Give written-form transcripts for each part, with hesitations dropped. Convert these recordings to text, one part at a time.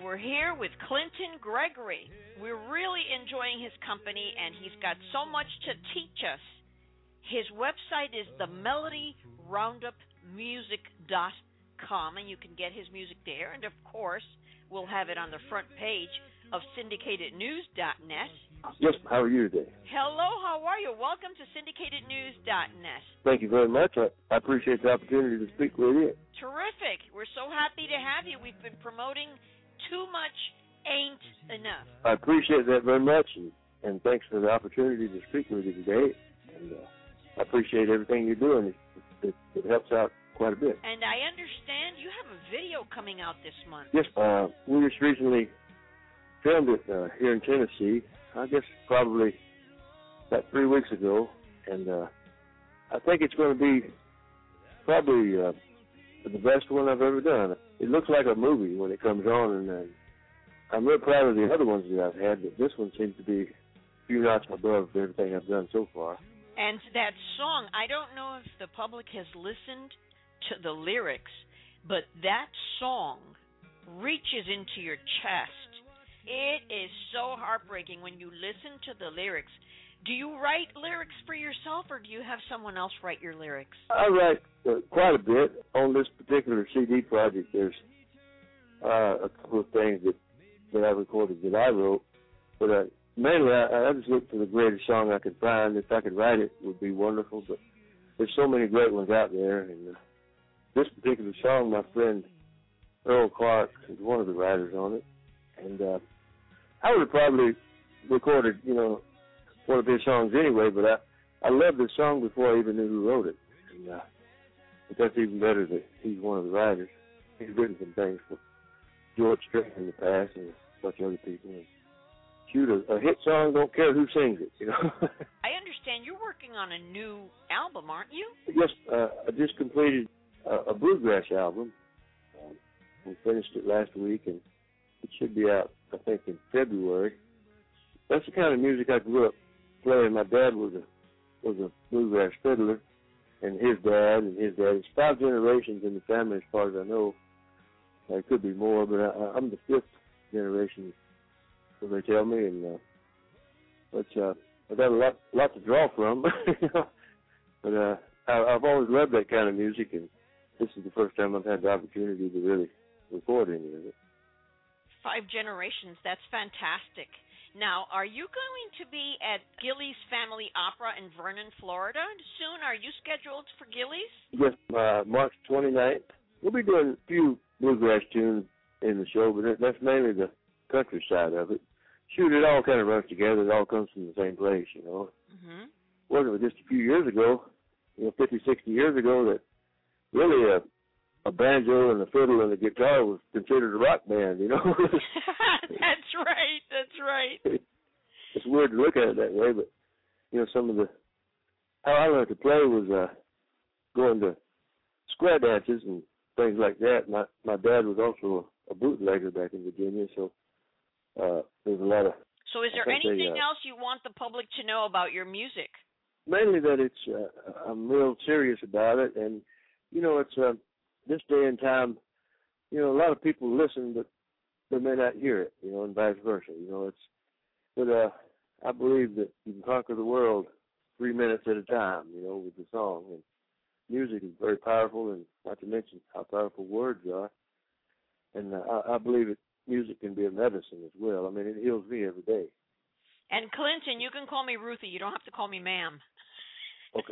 we're here with Clinton Gregory. We're really enjoying his company, and he's got so much to teach us. His website is themelodyroundupmusic.com, and you can get his music there. And, of course, we'll have it on the front page of syndicatednews.net. Yes, how are you today? Hello, how are you? Welcome to syndicatednews.net. Thank you very much. I appreciate the opportunity to speak with you. Terrific. We're so happy to have you. We've been promoting Too Much Ain't Enough. I appreciate that very much, and thanks for the opportunity to speak with you today. And I appreciate everything you're doing. It helps out quite a bit. And I understand you have a video coming out this month. Yes, we just recently filmed it here in Tennessee, I guess probably about 3 weeks ago, and I think it's going to be probably the best one I've ever done. It looks like a movie when it comes on, and I'm real proud of the other ones that I've had, but this one seems to be a few notches above everything I've done so far. And that song, I don't know if the public has listened to the lyrics, but that song reaches into your chest. It is so heartbreaking when you listen to the lyrics. Do you write lyrics for yourself, or do you have someone else write your lyrics? I write quite a bit on this particular CD project. There's a couple of things that I recorded that I wrote, but mainly I just look for the greatest song I could find. If I could write it, it would be wonderful, but there's so many great ones out there, and this particular song, my friend Earl Clark is one of the writers on it, and I would have probably recorded, one of his songs anyway, but I loved this song before I even knew who wrote it. And but that's even better that he's one of the writers. He's written some things for George Strait in the past and a bunch of other people. And shoot, a hit song, don't care who sings it, I understand you're working on a new album, aren't you? Yes, I just completed a bluegrass album. We finished it last week, and it should be out, I think, in February. That's the kind of music I grew up playing. My dad was a bluegrass fiddler, and his dad. It's 5 generations in the family as far as I know. There could be more, but I'm the 5th generation, so they tell me, and I've got a lot to draw from. But I've always loved that kind of music, and this is the first time I've had the opportunity to really record any of it. 5 generations, that's fantastic. Now, are you going to be at Gilley's Family Opera in Vernon, Florida soon? Are you scheduled for Gilley's? Yes, March 29th. We'll be doing a few bluegrass tunes in the show, but that's mainly the country side of it. Shoot, it all kind of runs together. It all comes from the same place, Mm-hmm. Wasn't it just a few years ago, 50, 60 years ago, that really a banjo and a fiddle and a guitar was considered a rock band, That's right. It's weird to look at it that way, but, some of how I learned to play was going to square dances and things like that. My dad was also a bootlegger back in Virginia, so there's a lot of... So is there anything else you want the public to know about your music? Mainly that I'm real serious about it, and, it's this day and time, a lot of people listen, but they may not hear it, and vice versa. But I believe that you can conquer the world 3 minutes at a time, with the song. And music is very powerful, and not to mention how powerful words are. And I believe that music can be a medicine as well. I mean, it heals me every day. And Clinton, you can call me Ruthie. You don't have to call me ma'am. Okay.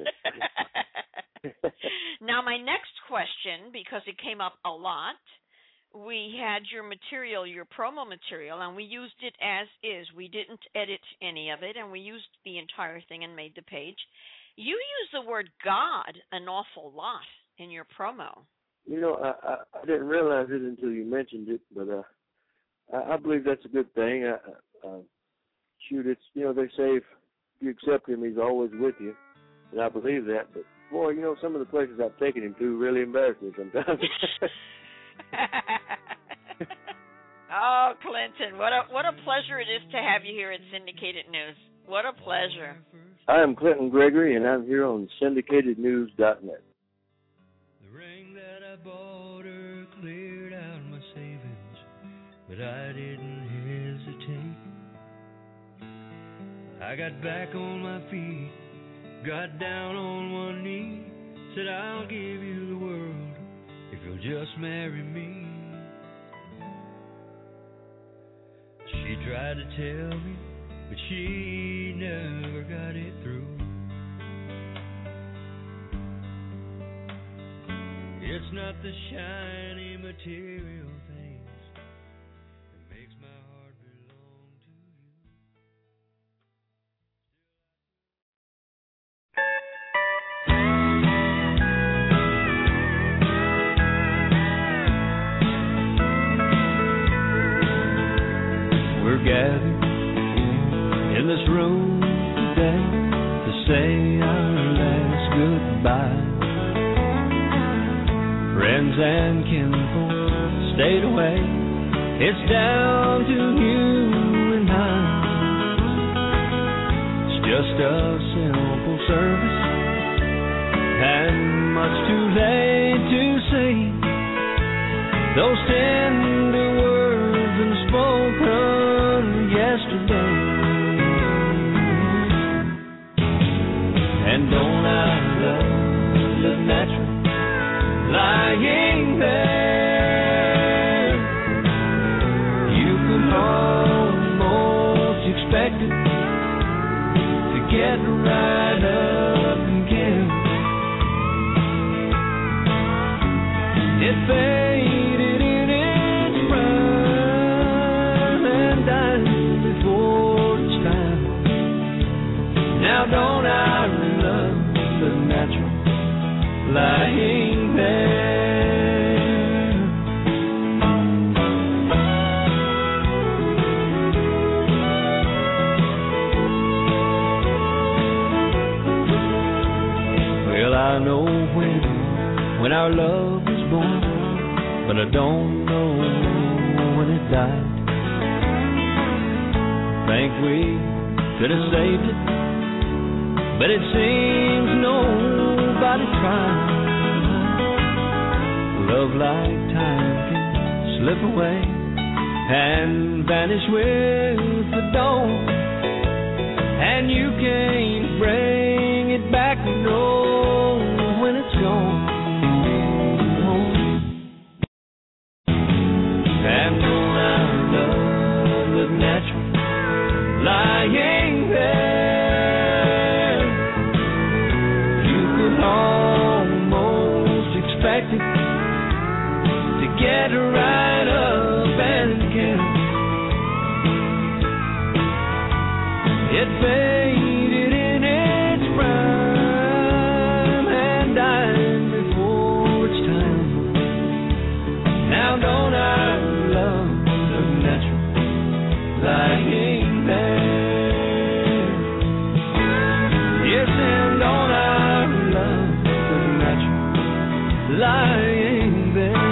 Now, my next question, because it came up a lot, we had your material, your promo material, and we used it as is. We didn't edit any of it, and we used the entire thing and made the page. You use the word God an awful lot in your promo. I didn't realize it until you mentioned it, but I believe that's a good thing. It's, they say if you accept him, he's always with you, and I believe that, but boy, some of the places I've taken him to really embarrass me sometimes. Oh, Clinton, what a pleasure it is to have you here at Syndicated News. What a pleasure. I am Clinton Gregory, and I'm here on syndicatednews.net. The ring that I bought her cleared out my savings. but I didn't hesitate. I got back on my feet, got down on one knee, said I'll give you the world if you'll just marry me. She tried to tell me, but she never got it through. It's not the shiny material things that makes my heart belong to you. We're gathered in this room today to say our last goodbye. Friends and kinfolk stayed away. It's down to you and I. It's just a simple service, and much too late to say those tender words unspoken yesterday. And don't I love the natural lying there? You could almost expect it to get right up and kill. It faded in its prime and died before its time. Now don't I love the natural lying there? Well, I know when our love was born, but I don't know when it died. Think we could have saved it, but it seems nobody tried. Love like time can slip away and vanish with the dawn, and you can't bring it back, no, when it's gone. And don't I love the natural lying there? You could almost expect it to get right up and kill. It faded in its prime and died before its time. Now don't I love the natural lying there? Yes, and don't I love the natural lying there?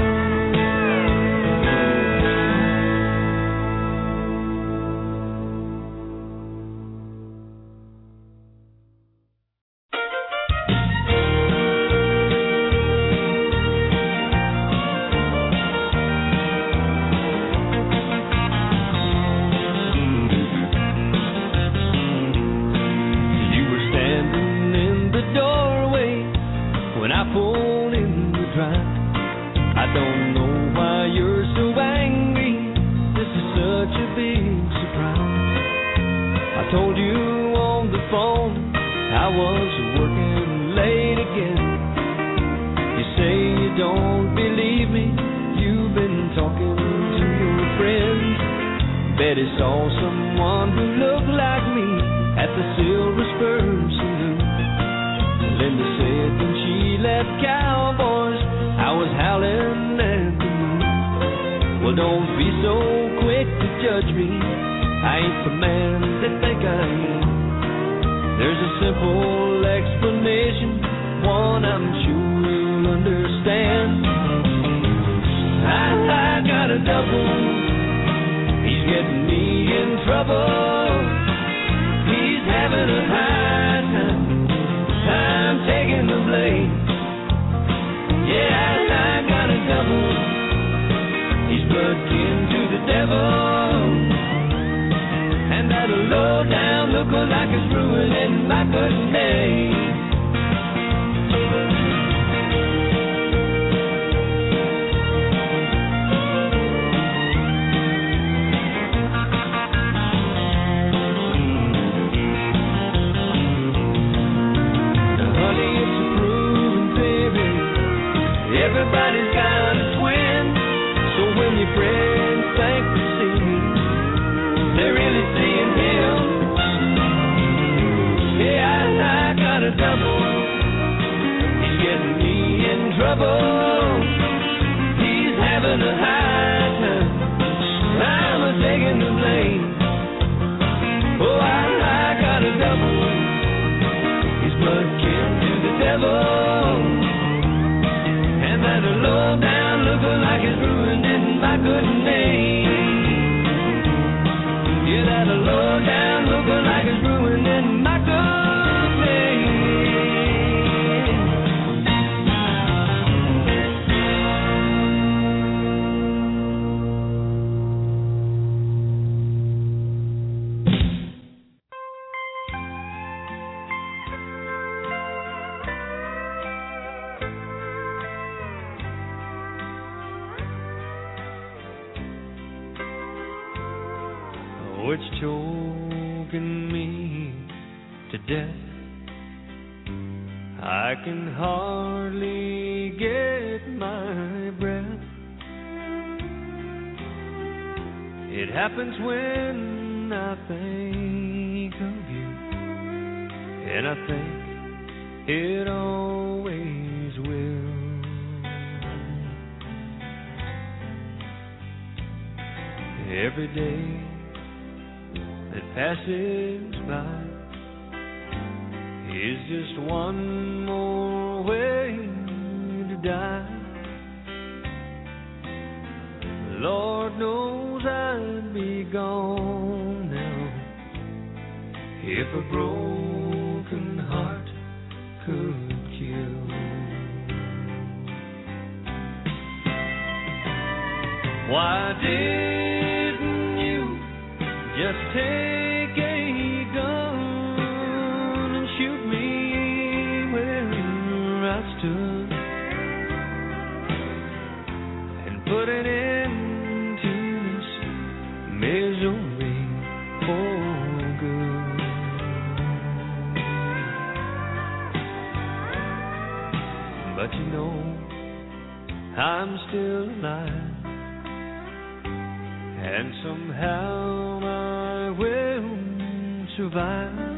I don't know why you're so angry. This is such a big surprise. I told you on the phone I was working late again. You say you don't believe me. You've been talking to your friends. Betty saw someone who looked like me at the Silver Spur Saloon. Linda said when she left Cowboys, I was howling at the moon. Well, don't be so quick to judge me. I ain't the man they think I am. There's a simple explanation, one I'm sure you'll understand. I got a double. He's getting me in trouble. He's having a hard time. I'm taking the blame. Yeah, I got a double. He's plugged into the looking like it's ruining my good name. Everybody's got a twin, so when your friends think they see me, they're really seeing him. Yeah, I got a double. He's getting me in trouble. He's having a hard time. I'm taking the blame. Oh, I got a double. He's blood kin to the devil. That a low down looking like it's ruining my good name. Yeah, that a low down looking like it's ruining my good name. Oh, it's choking me to death. I can hardly get my breath. It happens when I think of you, and I think it always will. Every day that passes by is just one more way to die. Lord knows I'd be gone now if a broken heart could kill. Why didn't you just take a gun and shoot me where I stood and put an end to this misery for good? But you know I'm still alive, and somehow I will survive.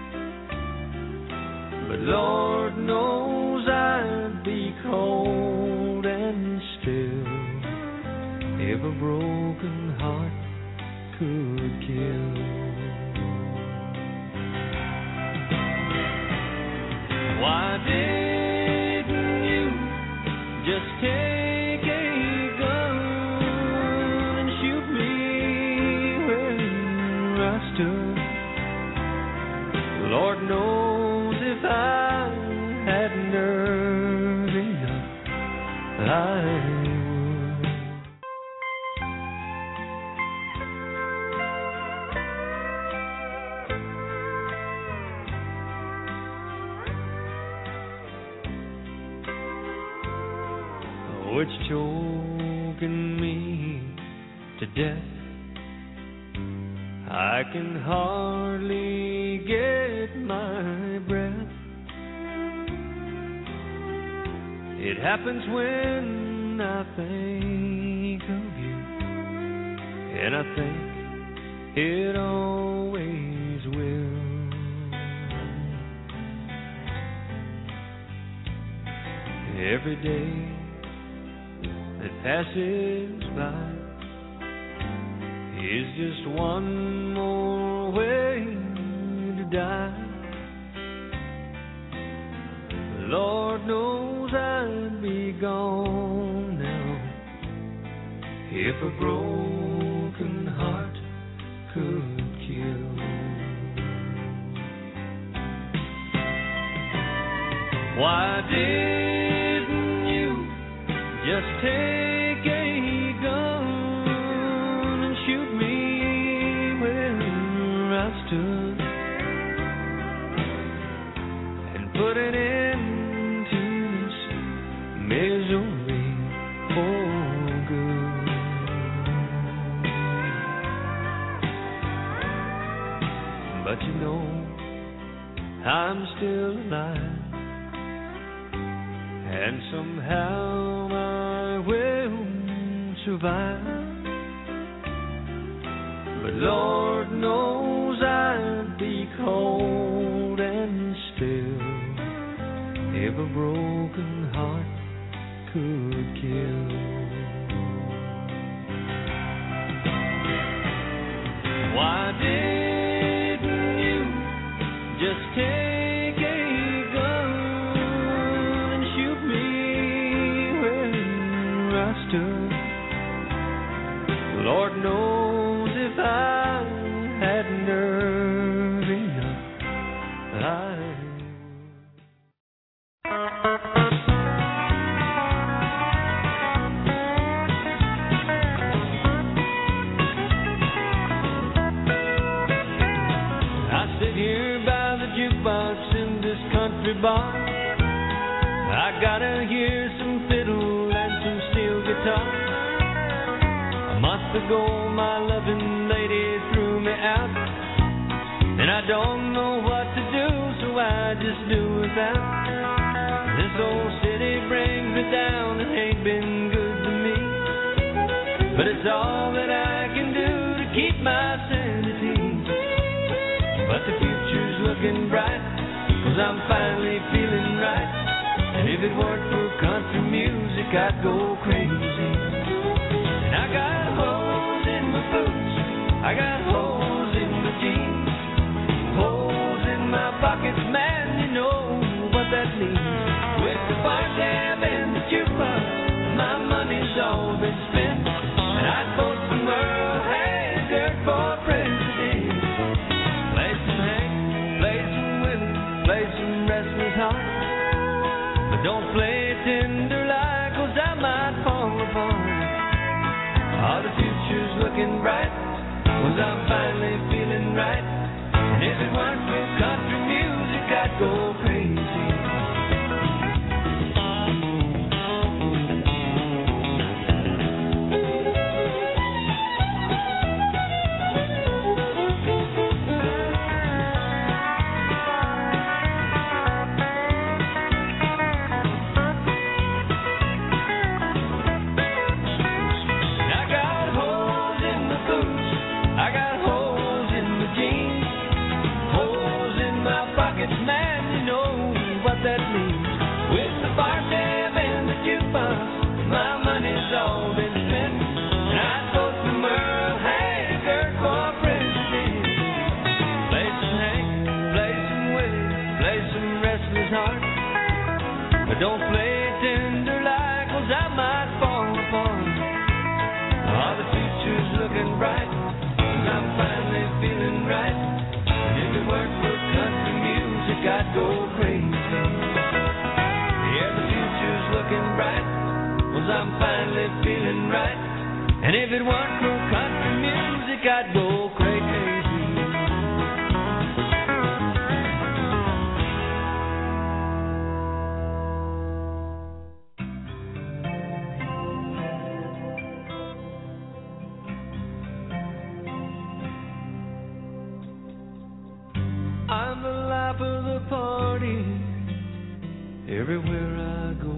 But Lord knows I'd be cold and still if a broken heart could kill. Why didn't you just take a gun and shoot me where I stood? Lord knows if I had nerve enough, I would. Oh, it's choking me to death. I can hardly get my breath. It happens when I think of you, and I think it always will. Every day that passes by is just one more way to die. Lord knows I'd be gone now if a broken heart could kill. Why didn't you just take a gun and shoot me where I stood put an end to this misery for good. But you know, I'm still alive, and somehow I will survive. But Lord knows I'd be cold and still if a broken heart could kill. Why didn't you just take a gun and shoot me where I stood? Lord knows if I had nerve enough, I sit here by the jukebox in this country bar. I gotta hear some fiddle and some steel guitar. A month ago my loving lady threw me out, and I don't know what to do, so I just do without. This old city brings me down and ain't been good to me, but it's all that I can do to keep my sanity. But the future's looking bright, 'cause I'm finally feeling right. And if it weren't for country music, I'd go crazy. And I got holes in my boots, I got holes in my jeans, holes in my pockets, man, you know what that means. With the bar tab and the jukebox, my money's all been spent. And I'd vote for Merle Haggard for president. Play some Hank, play some Willie, play some Restless Heart, but don't play Tender Like, 'cause I might fall apart. Oh, the future's looking bright, 'cause I'm finally feeling right. And if it weren't for country music, I'd go crazy. That means with the bar tab and the jukebox, my money's all been spent. And I'd vote for Merle Haggard for president. Play some Hank, play some Willie, play some Restless Heart, but don't play Tender Like, 'cause I might fall apart. Oh, the future's looking bright, 'cause I'm finally feeling right. And if it weren't for country music, I'd go crazy. Looking bright, 'cause I'm finally feeling right. And if it weren't for country music, I'd go crazy. I'm the life of the party everywhere I go.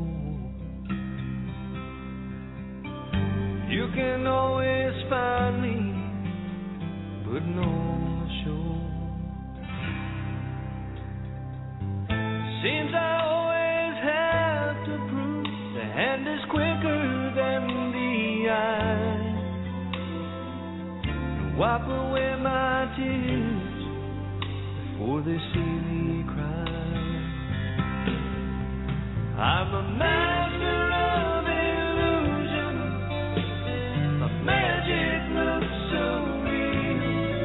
You can always find me putting on a show. Seems I always have to prove the hand is quicker than the eye. Wipe away my tears before they see me cry. I'm a master of illusion, my magic looks so real.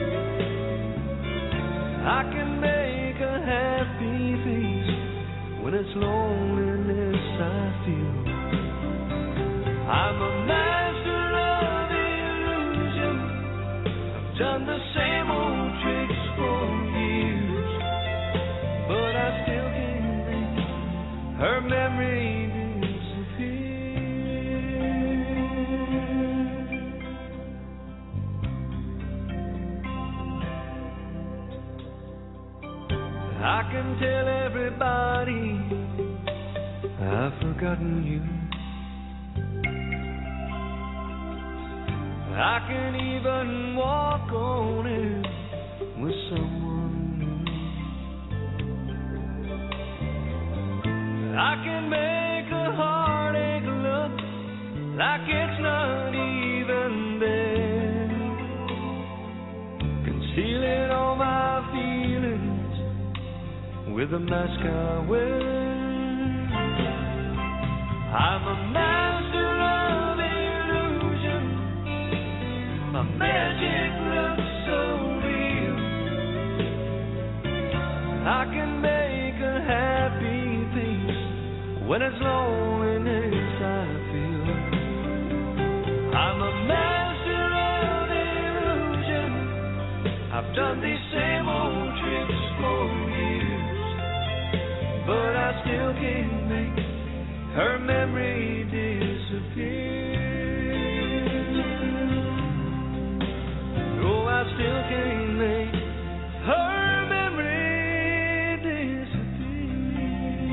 I can make a happy face when it's loneliness I feel. I'm a master of illusion, I've done the same old tricks for years, but I still can't I can tell everybody I've forgotten you. I can even walk on it with someone new. I can make a heartache look like it's not even there, concealing all my feelings with a mask I wear. I'm a master of illusion. My magic looks so real. I can make a happy face when it's loneliness I feel. I'm a master of illusion. I've done these same old tricks for years, but I still can't make her memory disappear. Oh, I still can't make her memory disappear.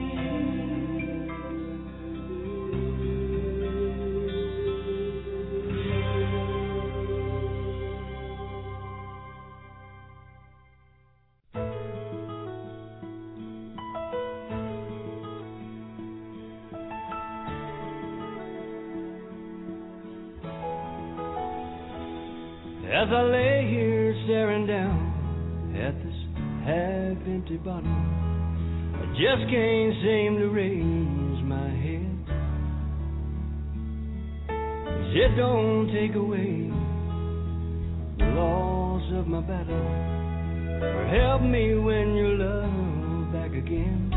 As I lay here staring down at this half-empty bottle, I just can't seem to raise my head. 'Cause it don't take away the loss of my battle, or help me win your love back again.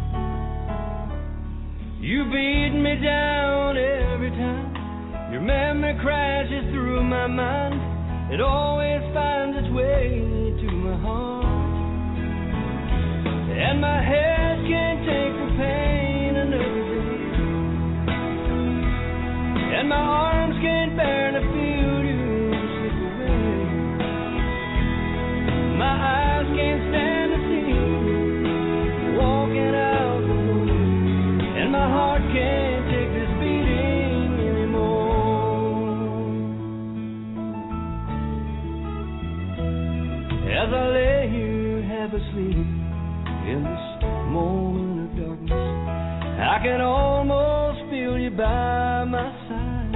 You beat me down every time your memory crashes through my mind. It always finds its way to my heart, and my head can't take the pain another day, and my arms can't bear to feel you slip away. My eyes can't stand to see you walking out the door, and my heart can't take this beating anymore. As I lay here half asleep in this moment of darkness, I can almost feel you by my side.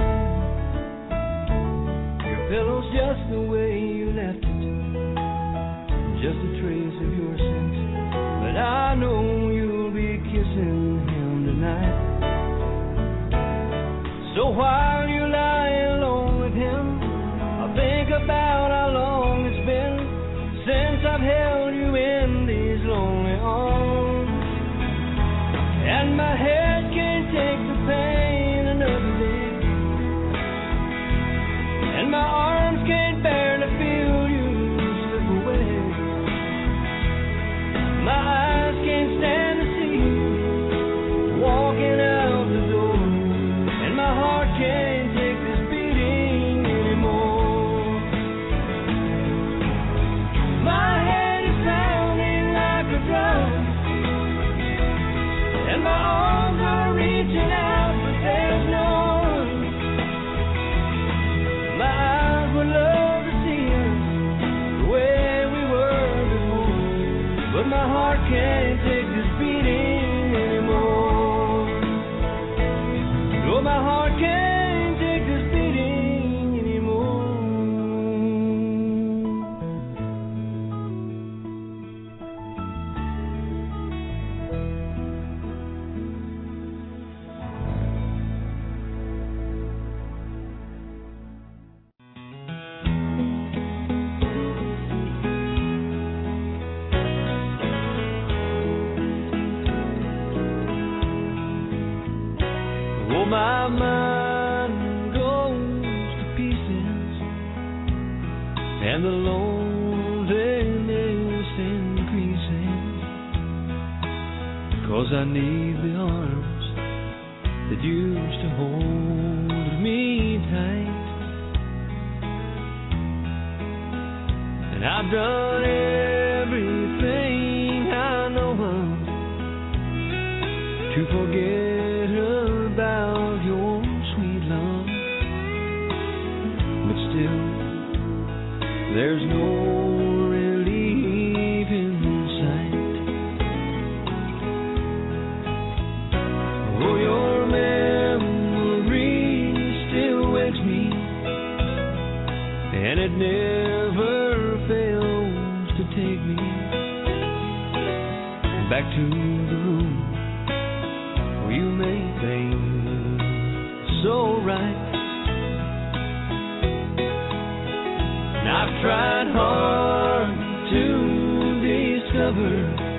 Your pillow's just the way you left it, just a trace of your scent, but I know you'll be kissing him tonight. So while you lie alone with him, I think about how long it's been since I've held you in these lonely arms, and my head can't take the pain another day, and my arms can't bear to feel you slip away. My eyes can't stand to see you walking out the door, and my heart can't take this beating anymore. My head is pounding like a drum, and my arms are reaching out, but there's no one. My eyes would love to see us the way we were before, but my heart can't take this beating anymore. No, my heart can't take this beating anymore. Oh, my mind goes to pieces, and the loneliness increases, 'cause I need the arms that used to hold me tight. And I've done everything I to forget about your sweet love. But still, there's no relief in sight. Oh, your memory still wakes me, and it never fails to take me back to the room where you made things so right. And I've tried hard to discover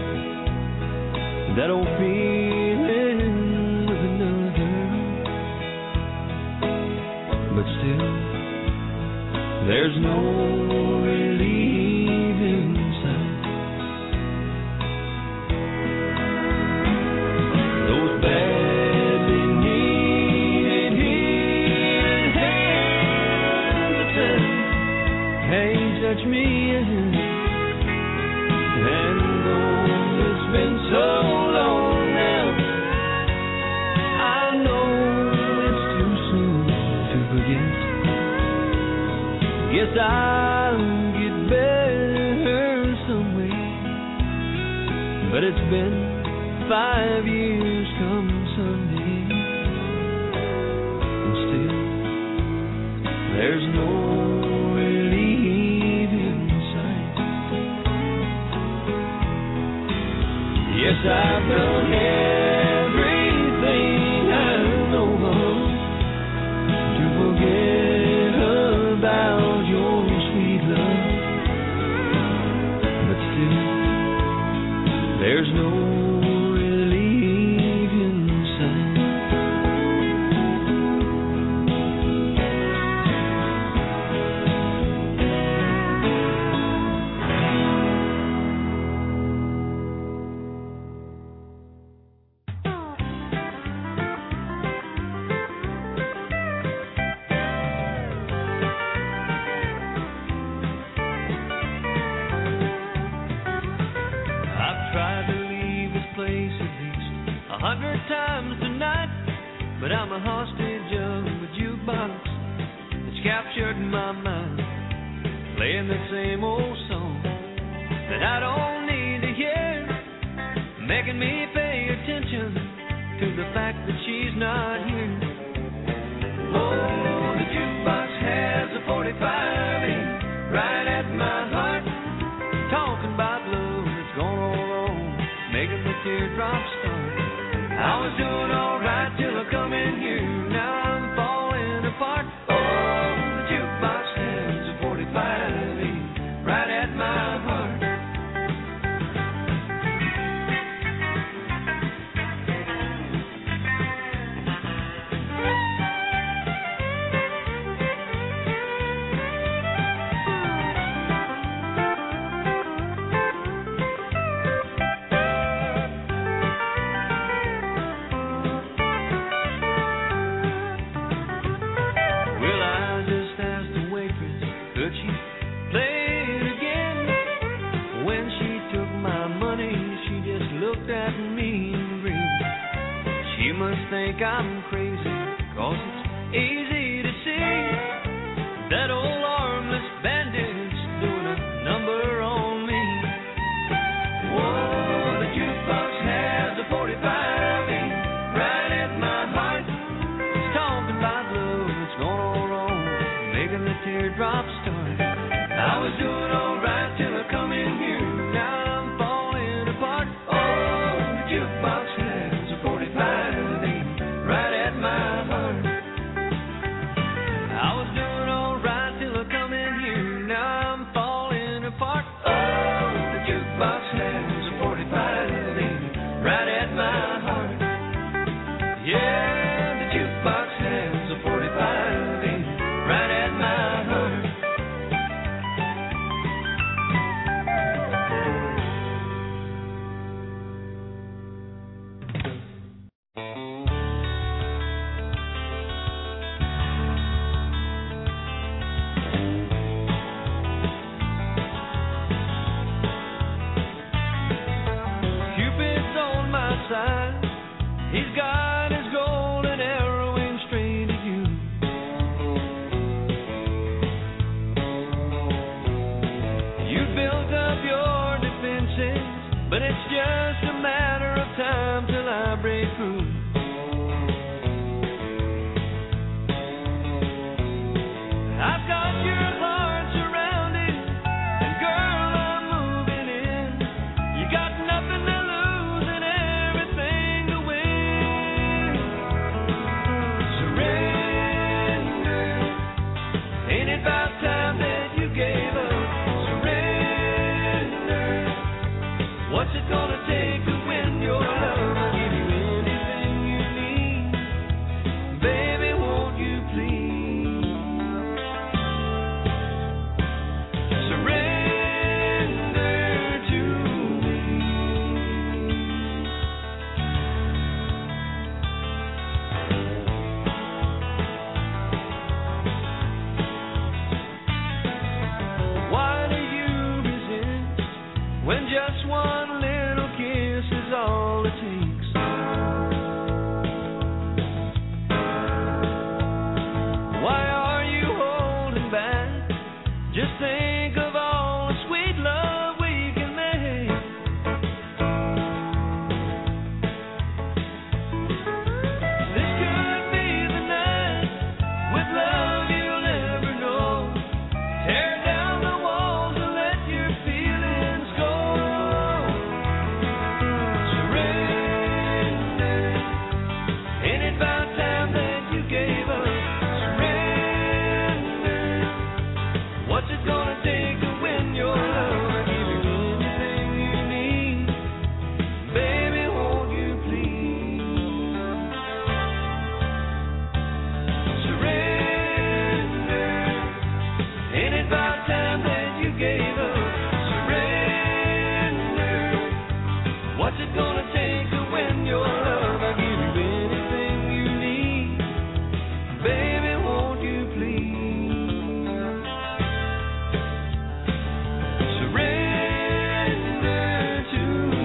that old feeling with another, but still there's no relief inside. Those badly needed healing hands that said, hey, touch me, and though it's been so long now, I know it's too soon to forget. Guess I'll get better some way, but it's been 5 years come Sunday, and still there's no relief inside. Yes, I've done everything I know of to forget about your sweet love, but still there's no relief inside. I've tried to leave this place at least 100 times tonight, but I'm a hostage of the jukebox that's captured my mind, playing the same old song that I don't need to hear, making me pay attention to the fact that she's not here. Oh, the jukebox has a 45 right at my heart, talking about love that's gone all wrong, making the teardrops start. I was doing all right till I come in here, now I'm falling apart. Oh, the jukebox has a 45 right at my heart. Well, I just asked the waitress, could she play it again? When she took my money, she just looked at me and grinned. She must think I'm crazy, 'cause it's easy to see that old armless bandit's doing a number on me. Whoa, the jukebox has a 45 right at my heart. It's talking about love that's gone all wrong, making the teardrops start. I was doing all right till I come in here, now I'm falling apart. Oh, the jukebox has a 45 right at my heart. just a matter of time till I break through. I've got your heart surrounded, and girl, I'm moving in. You got nothing to lose and everything to win. Surrender. Ain't it about time that you gave up? Surrender. What's it gonna take to win your love? I'll give you anything you need. Baby, won't you please? Surrender to me. Why do you resist when just one little kiss is all it takes? Why are you holding back? Just think of all the sweet love we can make. This could be the night with love you'll never know. Tear down the walls and let your feelings go. Surrender. Ain't it about time that you gave up? Surrender. What's it gonna take to win your love? I'll give you anything you need. Baby, won't you please? Surrender. Ain't it about time that you gave up? Surrender. What's it gonna take to win your love? I'll give you anything you need. Baby, won't you please? Surrender to me.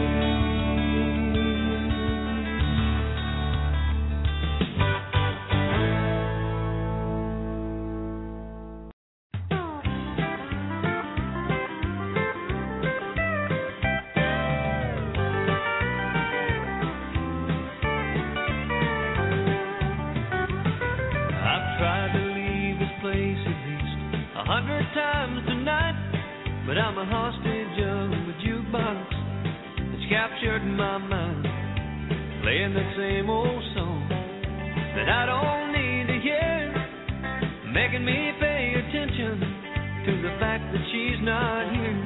I've tried to leave this place at least 100 times tonight, but I'm a hostage of the jukebox that's captured my mind, playing the same old song that I don't need to hear, making me pay attention to the fact that she's not here.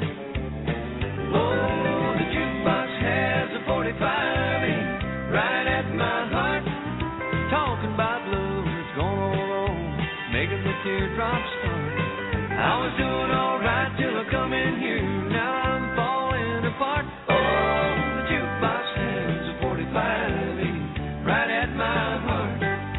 Oh, the jukebox has a 45 in right at my heart, talking about love that's gone all wrong, making the teardrops start. I was doing all right till I come in here, now I'm falling apart. Oh, the jukebox has a 45 in right at my heart.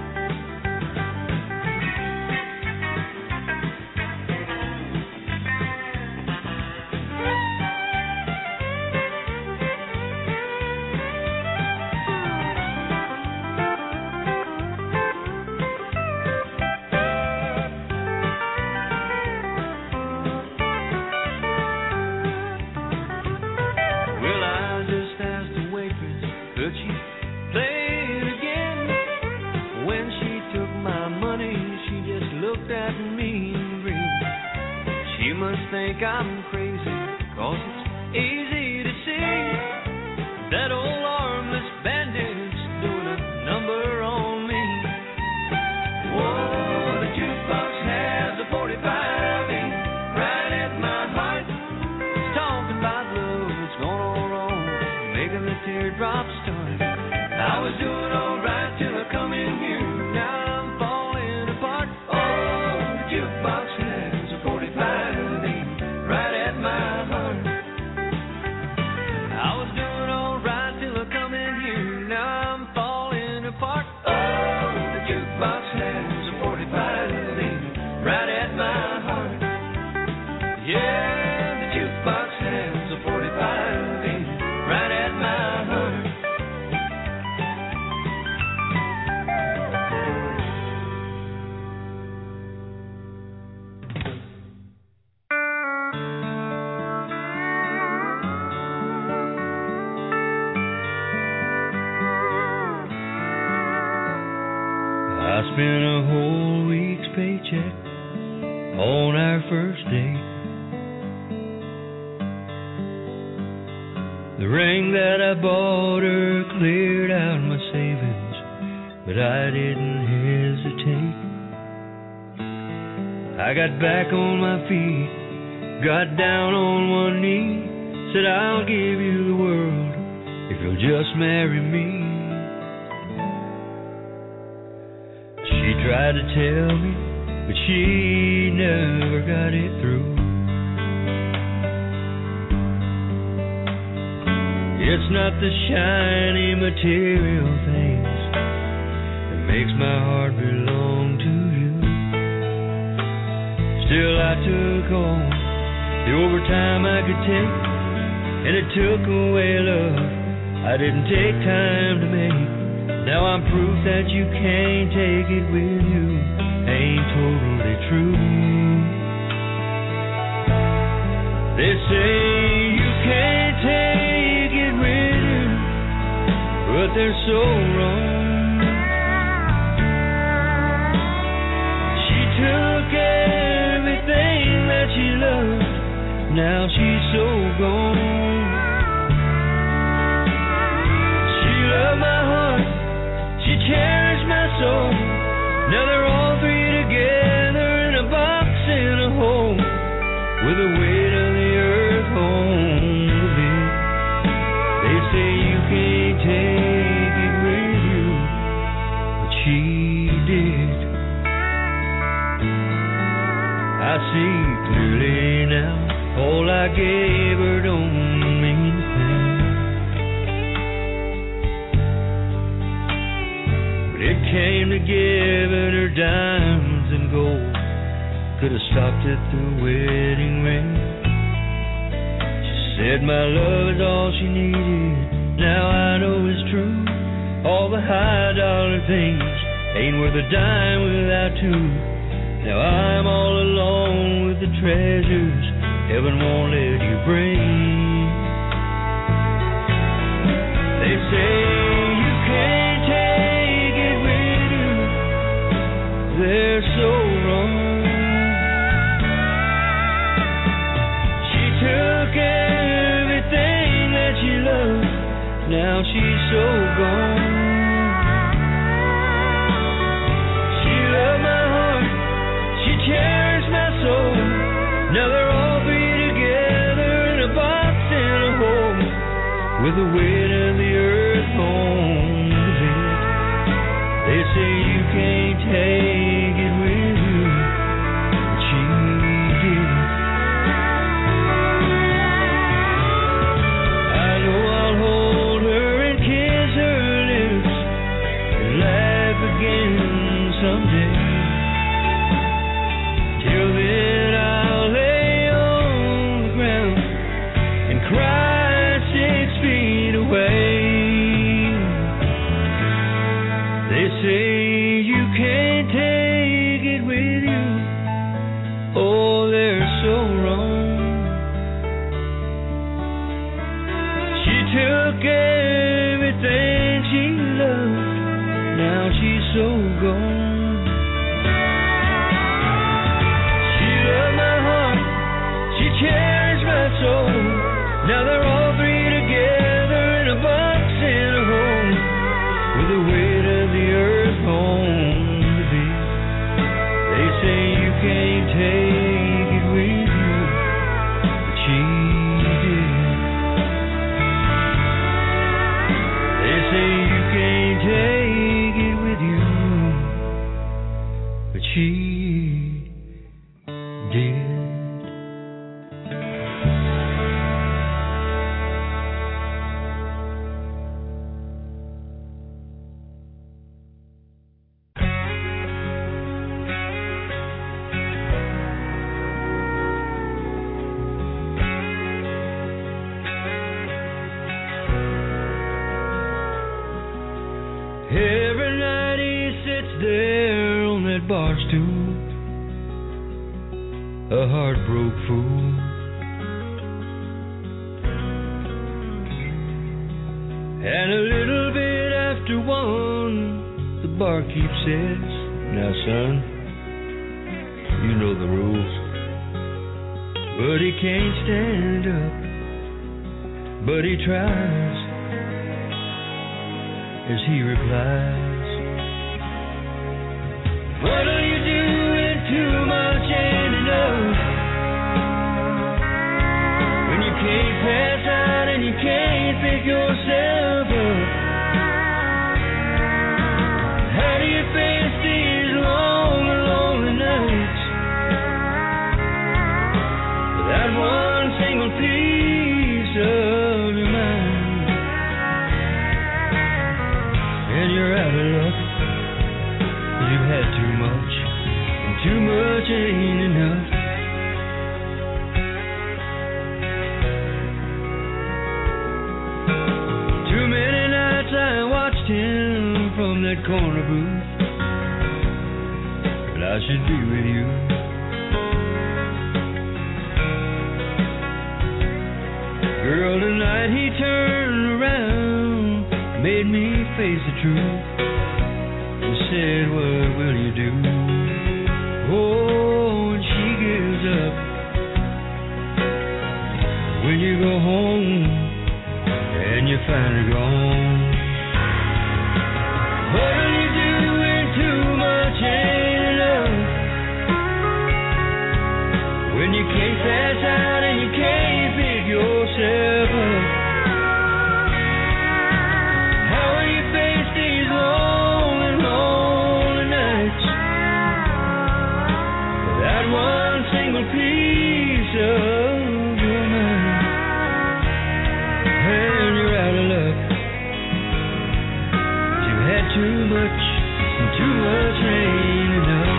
Well, I just asked the waitress, could she play it again? When she took my money, she just looked at me and grinned. She must think I'm crazy, 'cause it's easy to see that old armless bandit's doing a number on me. Whoa, the jukebox has a 45 in right at my heart. It's talking about love that's gone all wrong, making the teardrops start. I was doing all right till I come in here, now I'm falling apart. Oh, the jukebox has a 45 in right at my heart. I was doing all right till I come in here, now I'm falling apart. Oh, the jukebox has a 45 in right at my heart. Yeah, the jukebox has a 45 in right at my heart. I spent a whole week's paycheck on our first date. The ring that I bought her cleared out my savings, but I didn't hesitate. I got back on my feet, got down on one knee, said I'll give you the world if you'll just marry me. She tried to tell me, but she never got it through. It's not the shiny material things that makes my heart belong to you. Still I took on the overtime I could take, and it took away love I didn't take time to make. Now I'm proof that you can't take it with you. Ain't totally true. They say you can't take it with you, but they're so wrong. She took everything that she loved, now she's so gone. She loved my heart, she cherished my soul. Now they're all three together in a box in a home, with the weight of the earth home with it. They say you can't take it with you, but she did. I see clearly now, all I gave her don't mean a thing. But it came to giving her diamonds and gold, could have stopped at the wedding ring. She said my love is all she needed, now I know it's true. All the high dollar things ain't worth a dime without two. Now I'm all alone with the treasures heaven won't let you bring. They say you can't take it with you, they're so wrong. She took everything that she loved, now she's so gone. She loved my heart, she cherished my soul. Now they're all three together in a box in a home, with the weight of the earth home with it. They say you can't take it with you, but she did. I know I'll hold her and kiss her lips and laugh again someday. Till then I'll lay on the ground and cry 6 feet away. They say you can't take it with you, oh they're so wrong. She took everything she loved, now she's so gone. She cherished my soul. Now they're all three together in a box in a home, with the weight of the earth home to be. They say you can't take it with you, but she did. They say you can't take it with you, but she did. Every night he sits there on that bar stool, a heartbroken fool. And a little bit after 1, the barkeep says, Now, son, you know the rules. But he can't stand up, but he tries, as he replies, what are you doing? Too much ain't enough. When you can't pass out and you can't pick yourself up. How do you face these long and lonely nights without one single piece of your mind? And you're out of luck, 'cause you've had too much, and too much ain't enough. Too many nights I watched him from that corner booth, but I should be with you. Girl, tonight he turned around, made me face the truth, and said, what will you do? Oh, and she gives up. When you go home and you find her gone, what are you doing? Too much ain't enough. When you can't pass out and you can't pick yourself up. How will you face these long and lonely nights without one single piece of your mind? And you're out of luck. You had too much, and too much ain't enough.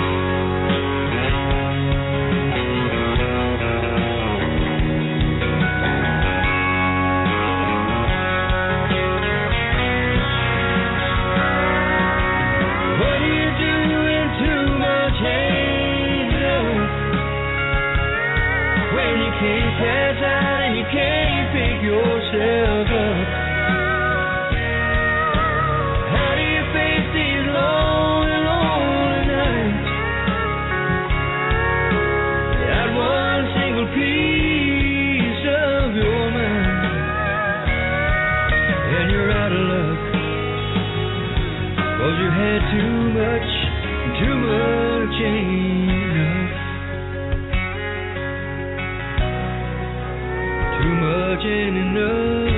What are you doing? Too much ain't enough. When you can't pass out and you can't pick yourself up. How do you face these long and lonely nights without one single piece of your mind? And you're out of luck, 'cause you had too much, and too much ain't enough. Too much ain't enough.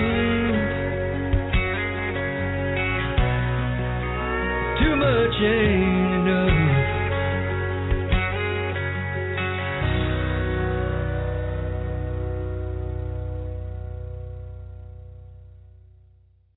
Too much ain't enough.